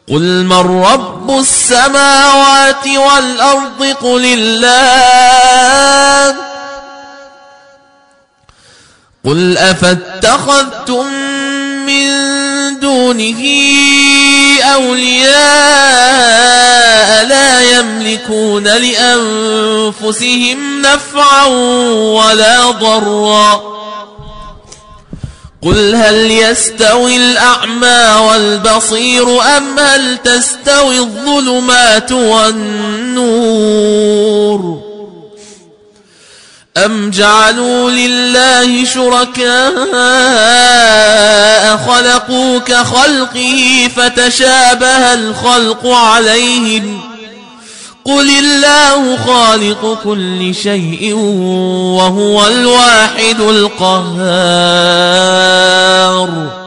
قل من رب السماوات والأرض قل الله قل أفاتخذتم من دونه أولياء لا يملكون لأنفسهم نفعا ولا ضرا قل هل يستوي الأعمى والبصير أم هل تستوي الظلمات والنور أم جعلوا لله شركاء خلقوا كخلقه فتشابه الخلق عليهم قل الله خالق كل شيء وهو الواحد القهار